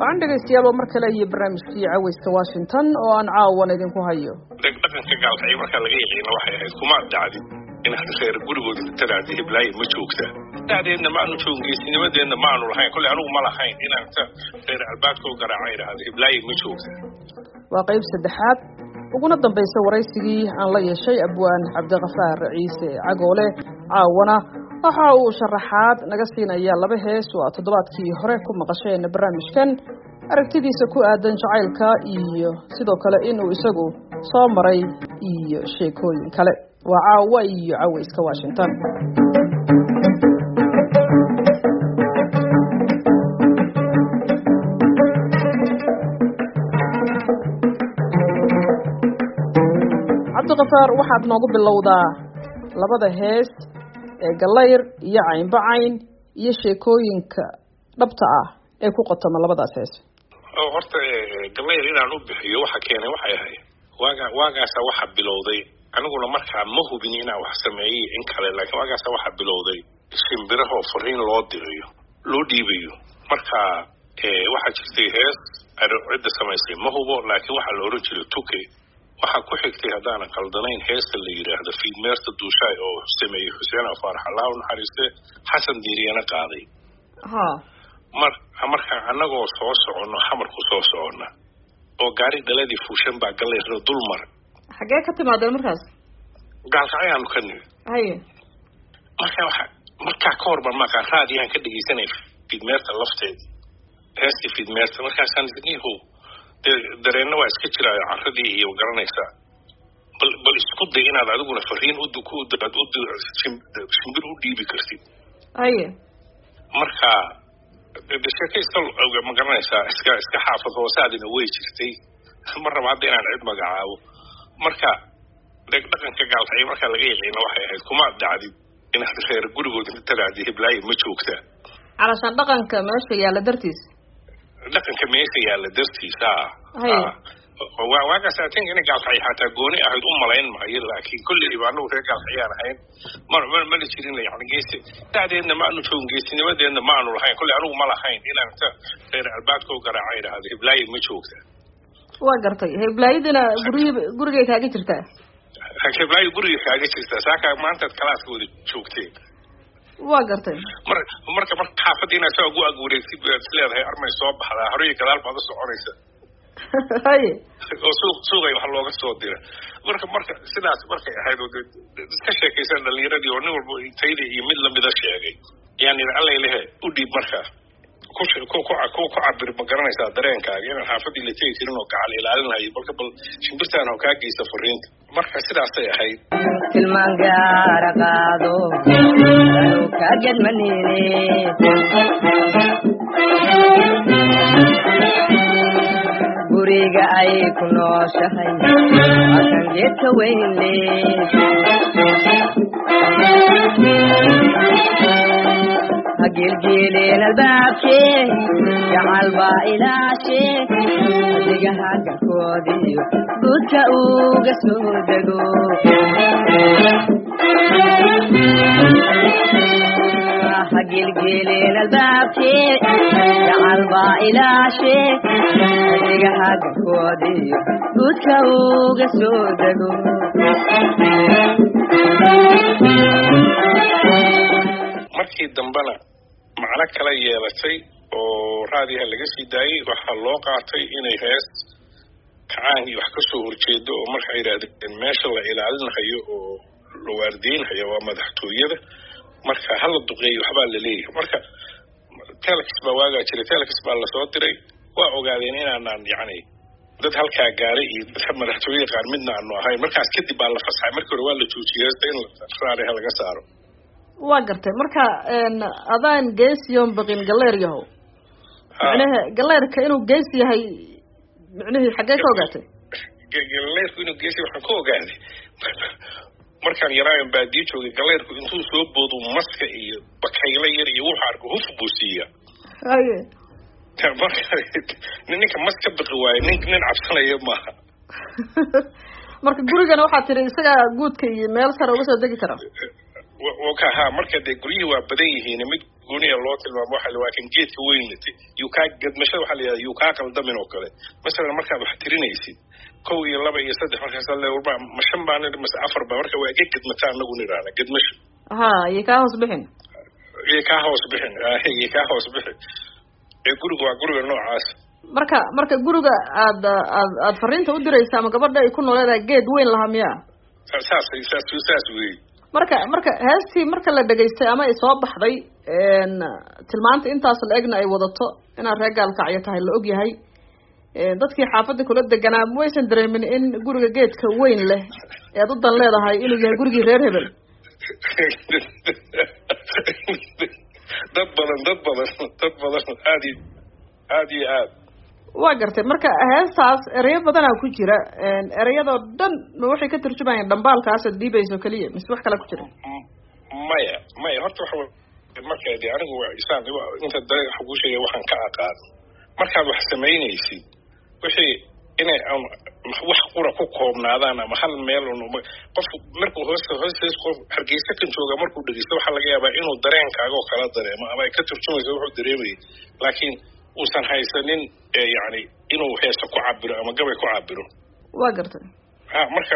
wacan dhegaystayaal mar kale iyo barnaamijkii cawayska Washington oo aan caawan idinku hayo. dhaqanka gaalkay marka laga yaqiino waxay ahayd kuma dhacdin in reer gurigooda talaadii hiblay ma joogta daadeedna ma aanu joogeysiinadeedna ma aanu lahayn kulli anigu ma lahayn inaan reer albaadko garaacay raad hiblay ma joogta waa qayb saddexaad uguna dambaysa waraysigii aan la yeeshay abwaan Cabdiqafaar Ciise Cagoole caawana waxa uu sharaxaad naga siinaya laba hees oo toddobaadkii hore ku maqasheen barnaamijkan aragtidiisa ku aadan jacaylka iyo sidoo kale inuu isagu soo maray iyo sheekooyin kale waa caawa iyo cawayska Washington. Cabdiqafaar waxaad noogu bilowdaa labada hees galayr iyo caynbacayn iyo sheekooyinka dhabta ah ee ku qotoma labadaas hees. horta galayr inaan u bixiyo waxa keenay waxay ahayd waagaas waxa bilowday aniguna markaa ma hubin inaan wax sameeyay in kale laakiin waagaas waxa bilowday shimbiraha fariin loo dirayo loo dhiibayo marka waxa jirtay hees cidda samaysay ma hubo laakiin waxa la oran jiray tuke waxa ku xigtay hadaan qaldanayn heesta la yiraahdo fiidmeerta duushay oo sameeyay Xuseen Afarax Allah naxariiste Xasan Diiriyana qaaday marka anagoo soo socono xamarku soo socona oo gaari dhaladii fuushan baa galayr dulmar xagee ka timaadeen markaas gaalkacayaan ka nimi marka koorban marka raadiyan ka dhigeysanay fiidmeerta lafteed heesti fiidmeerta markaasaan isniihu dareenna waa iska jiraa carradii iyo garanaysa bal isku day inaad adiguna fariin shimbir u dhiibi kartid marka sheekaysta ma garanaysaa iska xaafad hoosaadina way jirtay mar raba hadda inaan cid magacaabo marka dhaqanka gaalkay marka laga yaqiino waxay ahayd kuma dhacdin in reer gurigooda talaadii hiblay ma joogta calashan dhaqanka meesha yaala dartiis waaga saateen in gaalkay xataa gooni ahayd u malayn maayo laakiin kulli ibaanu reer gaalkayaan ahayn ma la jirin yani geesi daadeedna ma aanu joogeysiinadeedna ma aanu lahayn kulli anigu ma lahayn inaan reer albaadko garaacay raad hiblay ma joogta waa gartay hiblaydina guriga kaaga jirtaa hiblay guriga kaaga jirtaa saaka maanta kalaaska wada joogteen waa gartay marka xaafadina soo ugu agwareegtid leedahay armay soo baxdaa hore gadaal baad soconaysa oo suuqay wax looga soo dira marka sidaas markay ahayd oo iska sheekaysan dhalinyaradii oo nin walba intayda iyo mid lamida sheegay yani alla ilahe u dhiib markaa ku cabir ma garanaysaa dareenkaaga inaan xaafadii la tegi karin oo gacal ilaalinayo balka bal shimbirtaan oo kaa geysa fariinta marka sidaasay ahayd tilmaan gaara qaado ka gedmanine guriga ay ku nooshahay akan geedka weynle hagilgileen albaabke gacal baa ilaashe adigaha galkoodiyo gudka uga soo dego hagilgileen albaabke gacal baa ilaashe adigaha galkoodiyo gudka uga soo dego markii dambana macna kala yeelatay oo raadiyaha laga sii daayay waxa loo qaatay inay hees kacaan iyo wax ka soo horjeedo oo marka ay yiraahdeen meesha la ilaalinayo oo la waardiinayo waa madaxtooyada marka hal duqeeyo waxba la leeyahay marka telex baa waaga jiray telex baa la soo diray waa ogaadeen inaan yani dad halkaa gaaray iyo dad madaxtooyada qaar midna aanu ahayn markaas kadib baa la fasaxay markii hore waa la joojiyay in raadiyaha laga saaro waa gartay marka adaan geesiyoon baqin galayr yahow macnaha galayrka inuu geesi yahay macnaheedu xagee ka ogaatay galayrku inuu geesi waxaan ka ogaaday markaan yaraan baadiyo joogay galayrku intuu soo boodo maska iyo bakayla yar iyo wuxuu arko huf buu siiya ninka maska baqi waayo nin cabsanaya maaha marka gurigana waxaa tiri isaga guudka iyo meel sare uga soo degi kara وكها مركز جريه وبديه مد جوني الله تلما واحد لكن جيت وين لتي يوكاك قد مش واحد يوكاك الضمن وكله مثلا مركز بحترين يسيد كوي الله بيصدق مركز الله وربع مشان بعنا مس عفر بمركز وأجيك قد متان نقول رانا قد مش يكاهوس بحن يكاهوس بحن جروجا النوع عاس marka guriga aad fariinta u diraysaa ma gabadha ay ku nooleedahay geed weyn lahaa miyaa saas weey marka heestii marka la dhageystay ama ay soo baxday tilmaanta intaas la egna ay wadato inaad reer gaalkacyo tahay la og yahay dadkii xaafadda kula deganaa waysan dareemin in guriga geedka weyn leh ee aad u dan leedahay inuu yahay gurigii reer hebel dad badan aad waa gartay marka heestaas erayo badanaa ku jira erayadoo dhan ma waxay ka turjumayaan dhambaalkaas aad dhiibayso keliya mise wax kale ku jira maya horta waxa marka de anigu isaan inta dariiq waxa ku sheegay waxaan ka aqaan markaad wax samaynaysid wixii inay wax qura ku koobnaadaan ama hal meel qof markuu hoos qof hargeysa kan jooga markuu dhageysto waxa laga yaabaa inuu dareenkaaga oo kala dareemo ama ay ka turjumayso wuxuu dareemayay laakiin uusan haysanin yani inuu heesa ku cabiro ama gabay ku cabiro waa gartay marka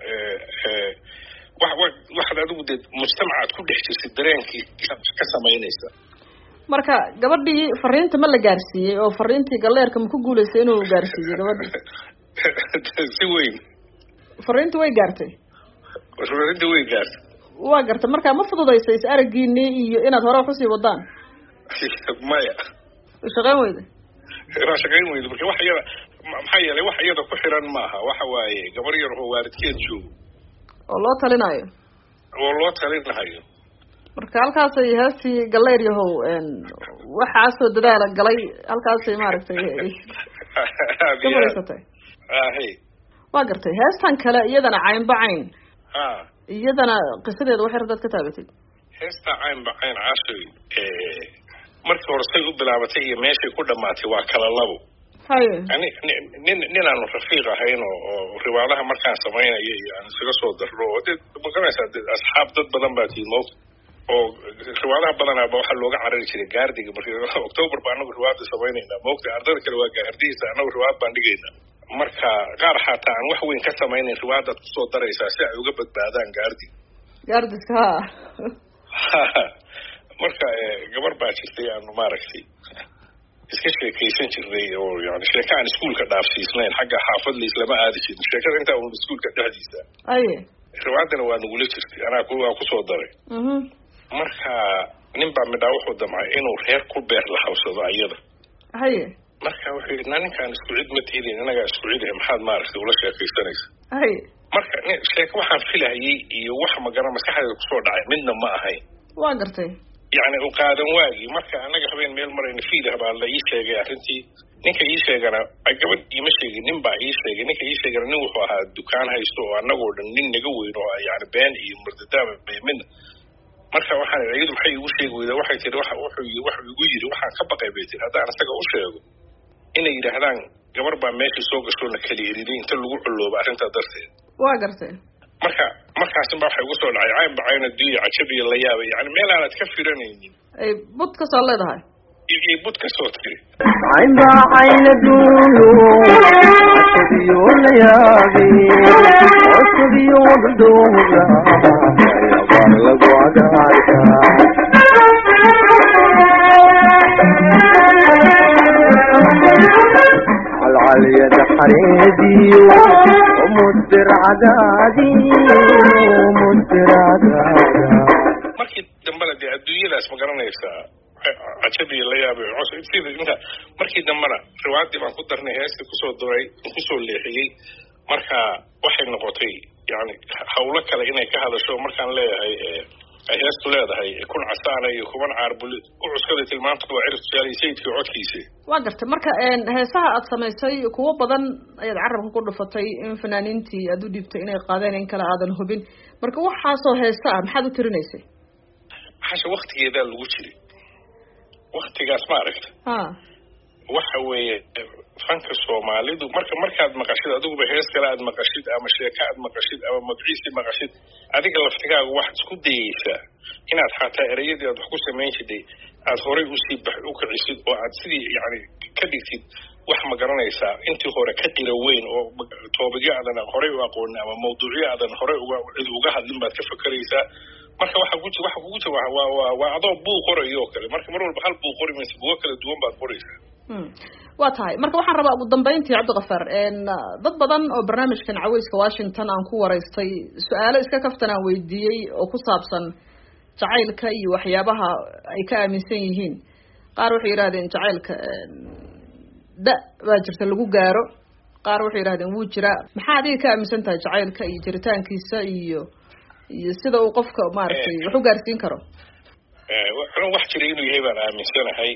waxaad adigu dee mujtamacaad ku dhex jirtay dareenkii ka samaynaysa marka gabadhii fariinta ma la gaarsiiyey oo fariintii galleerka ma ku guulaysay inuu gaarsiiyey gabadhii si weyn fariinta way gaartay waa gartay marka ma fududaysay is aragiinii iyo inaad hore wax usii wadaan maya shaqayn weyda marka wax iyada maxaa yeelay wax iyada ku xiran maaha waxa waaye gabar yar oo waalidkeed joogo oo loo talinayo marka halkaasay heestii galleer yahow waxaasoo dadaala galay halkaasay maaragtay ka faraysatay waa gartay heestan kale iyadana caynba cayn iyadana qisadeeda wax yar dad ka taagatid heesta caynba cayn caashay markii hore say u bilaabatay iyo meeshay ku dhamaatay waa kala labo yani nin aanu rafiiq ahayn oo riwaadaha markaan samaynayo iyo aan isaga soo darro oo dee magaranaysaa asxaab dad badan baa tii moogta oo riwaadaha badanaaba waxaa looga carari jiray gaardiga marka october ba anagu riwaada samaynaynaa moogta ardada kale waa gaardihiisa anagu riwaad baan dhigaynaa marka qaar xataa aan wax weyn ka samaynayn riwaadaad kusoo daraysaa si ay uga badbaadaan gaardiska marka gabar baa jirtay aanu maaragtay iska sheekaysan jirnay oo yani sheeka aan iskuulka dhaafsiisnayn xagga xaafad laislama aadi jirin sheekada intaa un iskuulka dhexdiisa riwaadana waa nagula jirtay waa kusoo daray marka nin baa midhaa wuxuu damcay inuu reer ku beer la hawsado ayada marka wuxuu yidhi ninkaan isku cid ma tiidin inagaa isku cidahe maxaad maaragtay ula sheekaysanaysa marka sheeko waxaan filahayay iyo wax magara maskaxdeeda kusoo dhacay midna ma ahayn waa gartay يعني وقادم واجي مركا أنا جابين ميل مرة إن فيه هبا الله يشجع أنتي نك يشجع أنا أجمد يمشي نبى يشجع نك يشجع نوحها الدكان هاي سو أنا قول نين نجوي يعني بين مرتدام من مركا واحد يجد محي وشي وإذا واحد يروح واحد يجي واحد كبقى بيتي هذا أنا استجا وشي إن إذا هذا جبر بمشي سوق شلون كليرين تلقوا حلو بعدين تدرسين واقرتين markaas baa waxay ugu soo dhacay cayn adduunya cajabiya la yaabay yani meel aanad ka firanaynin ay bud ka soo leedahay iyo bud ka soo tiri cayn adduunya cajabiya la yaabay cajabiya wadooda yabar lagu cadaayta العليا حريدي ومدر عدادي ومدر عدادي markii dambana dee adduunyadaas ma garanaysaa cajabi la yaabay sida inta markii dambana riwaayadii baan ku darnay heesta kusoo duray kusoo leexiyey marka waxay noqotay yani hawlo kale inay ka hadasho markaan leeyahay ay heestu leedahay kun casaana iyo kuban caarbul u cuskada tilmaanta waa cirif su'aal sayidkii codkiisa waa gartay marka heesaha aad samaysay kuwa badan ayaad carabka ku dhufatay in fanaaniintii aad u dhiibtay inay qaadeen in kala aadan hubin marka waxaasoo heesa ah maxaad u tirinaysay hasha waqtigeedaa lagu jiray waqtigaas ma aragta waxa weeye fanka Soomaalidu markaad maqashid adiguba hees kale aad maqashid ama sheeko aad maqashid ama magciisi maqashid adiga laftigaagu wax isku dayaysaa inaad xataa erayadii aad wax ku samayn jiray aad horay u sii u kicisid oo aad sidii yani ka dhigtid wax ma garanaysaa intii hore ka qira weyn oo toobigyo aadan horay u aqoonin ama mawduucyo aadan horay uga hadlin baad ka fakaraysaa marka waxa kugu jira waa adoo buug qorayo kale marka mar walba hal buug qori maysa buugo kala duwan baad qoraysaa waa tahay marka waxaan rabaa ugu dambeyntii Cabdiqafaar dad badan oo barnaamijkan Cawayska Washington aan ku waraystay su'aalo iska kaftan aan weydiiyay oo ku saabsan jacaylka iyo waxyaabaha ay ka aaminsan yihiin qaar waxay yiraahdeen jacaylka baa jirta lagu gaaro qaar waxay yiraahdeen wuu jira maxaa adiga ka aaminsan tahay jacaylka iyo jiritaankiisa iyo sida uu qofka maartay wuxuu gaarsiin karo wax jira inuu yahay baan aaminsanahay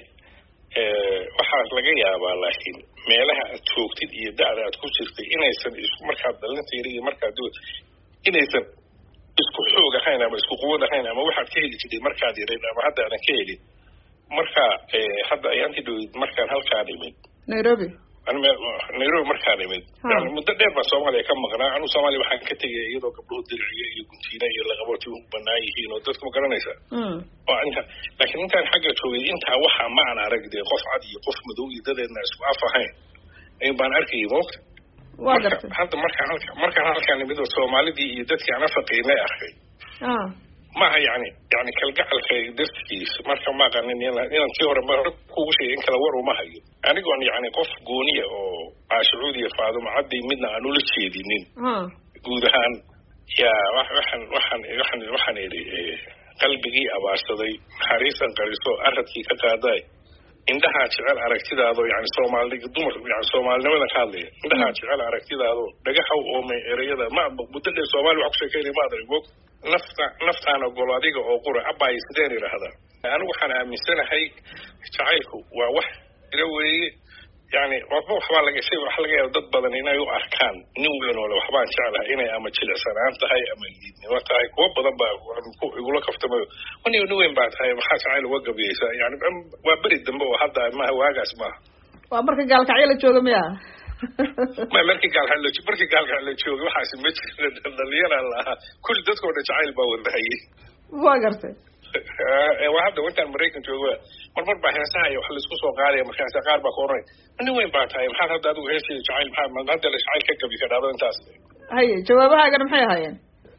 waxaa laga yaabaa laakiin meelaha aad joogtid iyo da'da aad ku jirtay inaysan isku markaad dhalinteeda iyo markaad inaysan isku xoog ahayn ama isku quwad ahayn ama waxaad ka heli jirtay markaad yareyd ama hadda aadan ka helin marka hadda ayaantii dhowid markaan halkaan imid Nairobi markaan imid yani muddo dheer baan Soomaaliya ka maqnaa anu Soomaaliya waxaan ka tegay iyadoo gabdhuhu dirciga iyo guntiina iyo laqabooti u banaan yihiin oo dadku ma garanaysaa laakiin intaan xagga joogay intaa waxaa ma aan arag dee qof cad iyo qof madow iyo dadeedna isku af ahayn ayun baan arkayay moogta hadda markaan halkaan imid oo Soomaalidii iyo dadkii aan afaqaynay arkay maaha yani kalgacalka dartiisa marka ma aqanin inaan tii hore kugu sheegay in kala war uma hayo anigoon yani qof gooniya oo Caashucuud iyo Faadumo Cadday midna aan ula jeedinin guud ahaan yaa waxaan idhi qalbigii abaarsaday naxariisan qariso aradkii ka qaaday indhaha jecel aragtidaado yani dumar yani Soomaalinimada ka hadlaya indhaha jecel aragtidaado dhagaxa oomay erayada ma muddo dheer Soomaali wax ku sheekeynay ma adrig naftaana golo adiga oo qura abay sideen yiraahdaa anigu waxaan aaminsanahay jacaylku waa wax ila weeye yani waxbaa laga yaabaa dad badan inay u arkaan nin weyn oo waxbaan jeclahay inay ama jilicsanaan tahay ama liidnimo tahay kuwa badan baa igula kaftamayo nin weyn baa tahay maxaa jacayl uga gabiyeysaa yani waa beri dambe oo hadda maaha waagaas maaha waa marka gaalkacyo la jooga miya markii gaalkacyo la jooga waxaasi ma jira dhalinyara lahaa kulli dadkoo dhan jacayl baa wadahayay waa gartay waa hadda intaan Maraykan jooga mar baa heesaha iyo wax la isku soo qaadaya markaas qaar baa ka oranay nin weyn baa tahay maxaa hadda adigu heesay jacayl maxaa hadda la jacayl ka gabi kadhaado intaas haye jawaabahaagan maxay ahaayeen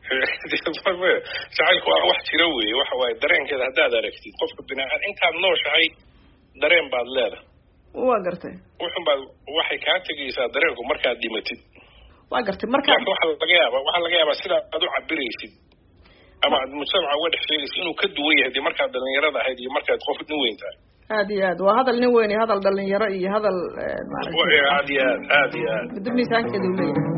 jacaylku waa wax jira weeye waxa waaye dareenkeeda haddaad aragtid qofka binaadan intaad nooshahay dareen baad leedahay waa gartay waxay kaa tegaysaa dareenku markaad dhimatid waa gartay marka waxaa laga yaabaa sidaa aad u cabiraysid ama aad mujtamaca uga dhex sheegaysid inuu ka duwan yahay dee markaad dhalinyarada ahayd iyo markaad qof nin weyn tahay aad iyo aad waa hadal nin weyn iyo hadal dhalinyaro iyo hadal aad iyo aad midda miisaankeeda uu leeyahay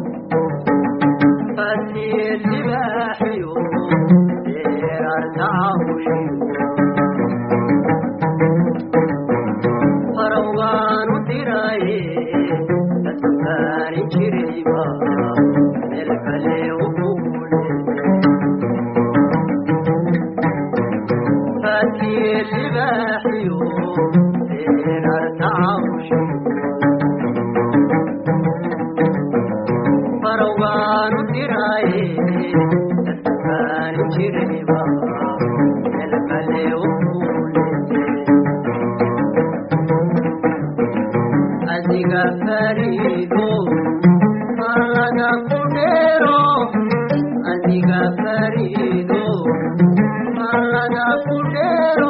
farowgaanu diraaye dadkaani jirayba meel kale u kuule faatiye libaaxiyo eerartacawshi farowgaanu diraaye dadkaani jirayba meel kale u kuule adiga fariido malaga ku dheero adiga fariido malaga ku dheero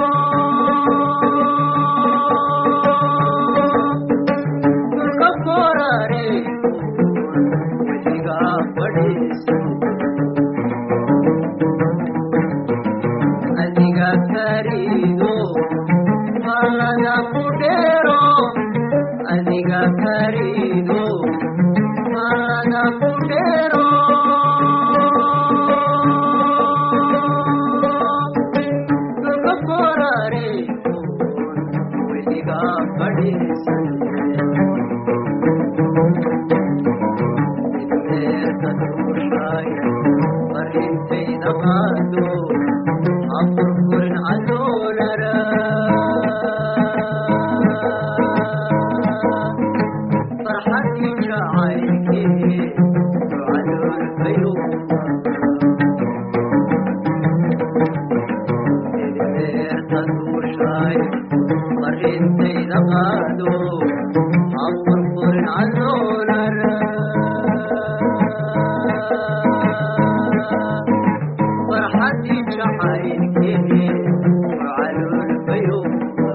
dulka korare wadiga fadhiiso adiga fariido malaga ku dheero adiga fariido malaga ku dheero dulka korare weliga fadhiisan ideerka duushaaya farintayda qaado afurfurin cadoolara عدو أفرفر عزول فرحتي شحاين كيني وعلو البيوم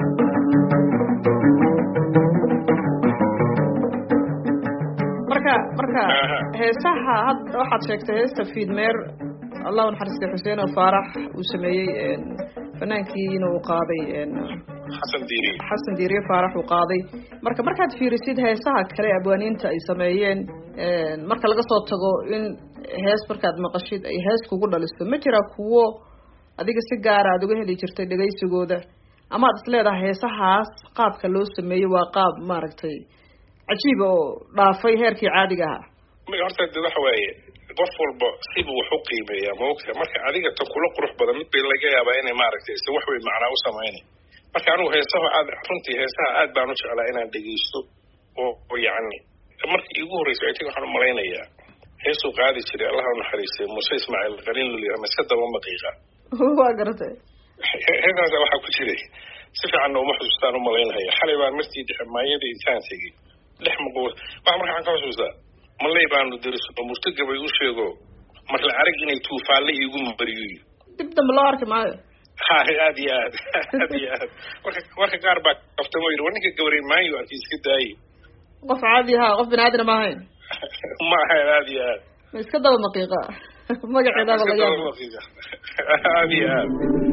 marka heesaha hadda waxaad sheegtay heesta fiidmeer allah naxariisto xuseen oo faarax uu sameeyey fanaankii uu qaaday xasan diiriye faarax uu qaaday markaad fiirisid heesaha kale abwaaniinta ay sameeyeen marka laga soo tago in hees markaad maqashid ay hees kugu dhaliso ma jira kuwo adiga si gaara aad uga heli jirtay dhagaysigooda ama aad isleedahay heesahaas qaabka loo sameeyey waa qaab maaragtay cajiib oo dhaafay heerkii caadiga ahaa horta de waxa waaye qof walba sibuu wax u qiimeeyaa maogta marka adiga tan kula qurux badan mid bay laga yaabaa inay maaragtay si wax weyn macnaa u samaynay marka anigu heesaha aad baan u jeclaa inaan dhegaysto oo yacni markii iigu horreysay I think waxaan u malaynayaa heesuu qaadi jiray allaha u naxariistay muuse ismaaciil qaliin luliyara mase daba maqiiqa waa garatay heesaasa waxaa ku jiray si fiicanna uma xusuustaan u malaynaya xalay baan martii dhexe maayada intaan tegey dhex maqow waxa markaan ka xusuustaa malay baanu deriso murtagabay u sheego marla arag inay tuufaalle iigu mariyo dib dambe loo arki maayo aad iyo aad marka qaar baa kaftamo yidhi war ninka gabarey maayo arkay iska daayey qof caadi ahaa qof bini aadana ma ahayn ma ahayn aad iyo aad ma iska daba maqiiqa magaceedaaba laga yaaba aad iyo aad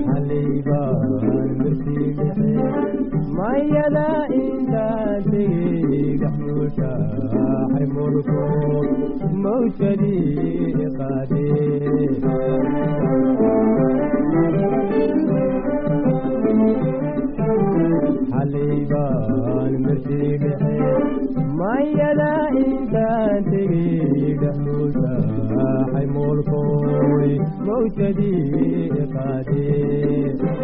mayada intaasiga xuusha ximurku mawshadii qaadee xaliibaan marsiigaxe mayada intaasiga xuusha ximurku mawshadii qaadee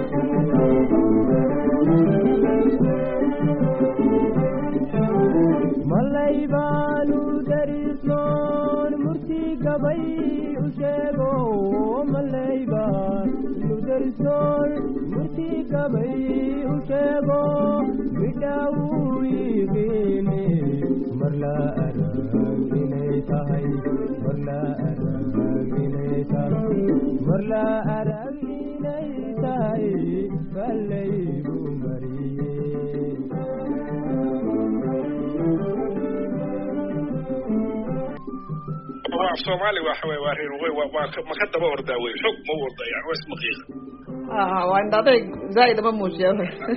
malay baanu darisnoon murti gabay u sheego malay baanu darisnoon murti gabay u sheego midhaawuu yiqiine marla arag inay tahay marla arag inay tahay marla arag inay tahay ballaygu mariye Soomaali waxa way reer way ma ka daba ordaa way xog ma orda yani waa ismaqiiq waa indaday zaid ma muujiyo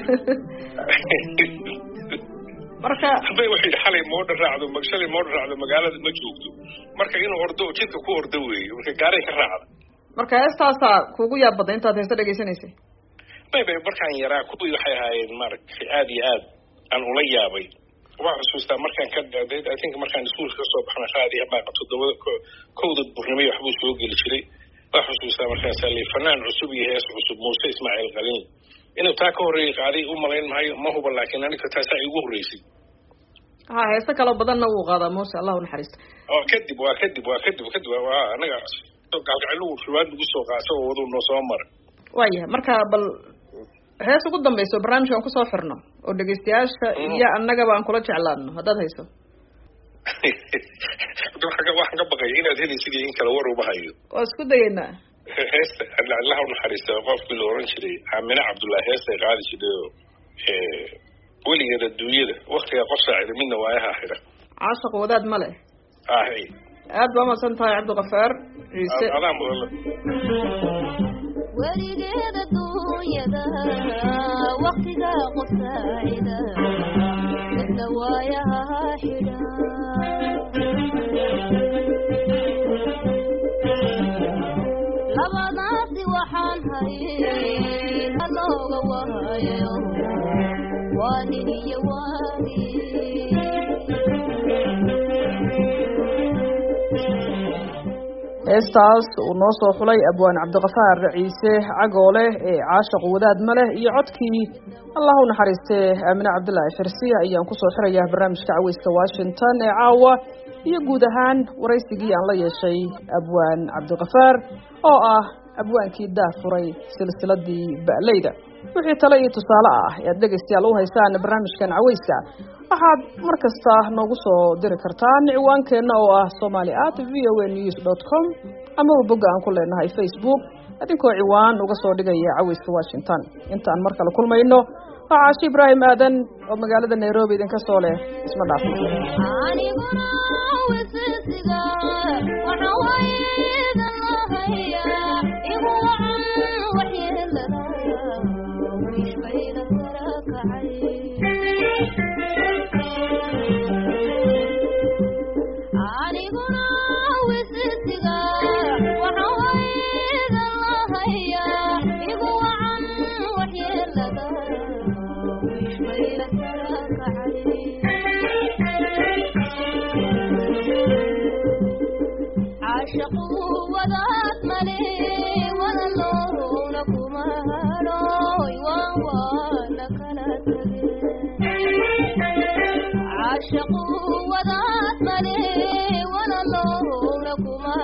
marka bay waxay xalay mood raacdo magaalada ma joogto marka inuu ordo jidka ku ordo weeyo marka gaaray ka raacdo marka heestaasa kugu yaab badan intaad heesta dhageysanaysay bay markaan yaraa kuwii waxay ahaayeen maaragtay aad iyo aad aan ula yaabay waxaan xusuustaa markaan ka dhaaday I think markaan iskuulka ka soo baxnay raadi ama kowda burnimo waxbuu soo geli jiray waxaan xusuustaa markaas la fanaan cusub iyo hees cusub muuse ismaaciil qaliin inuu taa ka horreeyay qaaday u malayn maayo ma huba laakiin aniga taasaa igu horreysay heesta kale badanna wuu qaadaa muuse allah u naxariisto oo kadib waa anaga gaalgacaylu riwaad lagu soo qaaso oo waduu noo soo maray waayahay marka bal hees ugu dambayso barnaamijka aan kusoo xirno oo dhegeystayaasha iyo annagaba aan kula jeclaadno haddaad hayso waxaan ka baqaya inaad helaysid in kale war uma hayo waa isku dayeynaa heesta allaha u naxariista qofkii la oran jiray aamine cabdullaahi heestay qaadi jiray oo weligeed adduunyada waktiga qof saacida midna waayaha xira caashaq wadaad ma leh ahay aad baa umahadsan tahay cabdiqafaar ciise adaan mudan weligeeda duunyada waktiga qof saacida midna waayaha xidha labadaasi waxaan hayn halooga waayo waa nin iyo waagi heestaas uu noo soo xulay abwaan cabdiqafaar ciise cagoole ee caashaq wadaad ma leh iyo codkii allah u naxariistee aamine cabdullaahi xirsiya ayaan kusoo xirayaa barnaamijka caweyska washington ee caawa iyo guud ahaan waraysigii aan la yeeshay abwaan cabdiqafaar oo ah abwaankii daafuray silsiladii ba'leyda wixii talo iyo tusaale ah ee aad dhegaystayaal u haysaan barnaamijkan cawayska waxaad mar kasta noogu soo diri kartaan ciwaankeenna oo ah somali@voanews.com ama bogga aan ku leenahay Facebook adinkoo ciwaan uga soo dhigaya cawayska Washington intaan mar kale kulmayno Caashi Ibrahim Aadan oo magaalada Nairobi idinka soo leh isma dhaafin aniguna wasiisiga waxa waydan lahaya igu wacan waxyeelada wishbayda sarakacay aniguna wasiisiga waxa waydan lahaya igu wacan waxyeelada عاشقوا وذات ملي ولا اللون كما هروي وانا كانت عاشقوا وذات ملي ولا اللون كما